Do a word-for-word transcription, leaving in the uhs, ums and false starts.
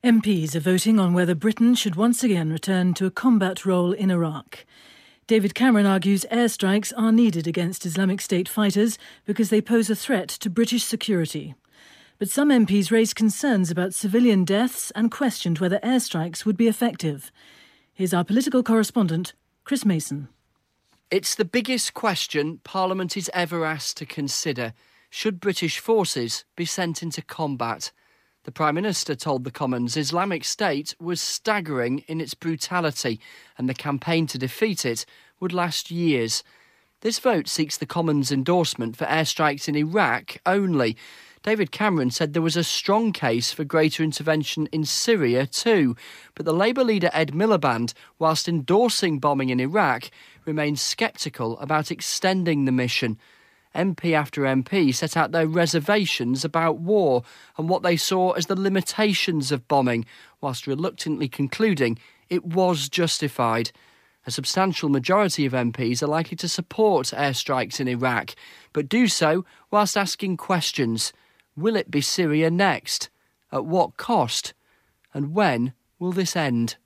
M Ps are voting on whether Britain should once again return to a combat role in Iraq. David Cameron argues airstrikes are needed against Islamic State fighters because they pose a threat to British security. But some M Ps raised concerns about civilian deaths and questioned whether airstrikes would be effective. Here's our political correspondent, Chris Mason. It's the biggest question Parliament is ever asked to consider. Should British forces be sent into combat? The Prime Minister told the Commons Islamic State was staggering in its brutality and the campaign to defeat it would last years. This vote seeks the Commons' endorsement for airstrikes in Iraq only. David Cameron said there was a strong case for greater intervention in Syria too. But the Labour leader Ed Miliband, whilst endorsing bombing in Iraq, remains sceptical about extending the mission. M P after M P set out their reservations about war and what they saw as the limitations of bombing, whilst reluctantly concluding it was justified. A substantial majority of M Ps are likely to support airstrikes in Iraq, but do so whilst asking questions. Will it be Syria next? At what cost? And when will this end?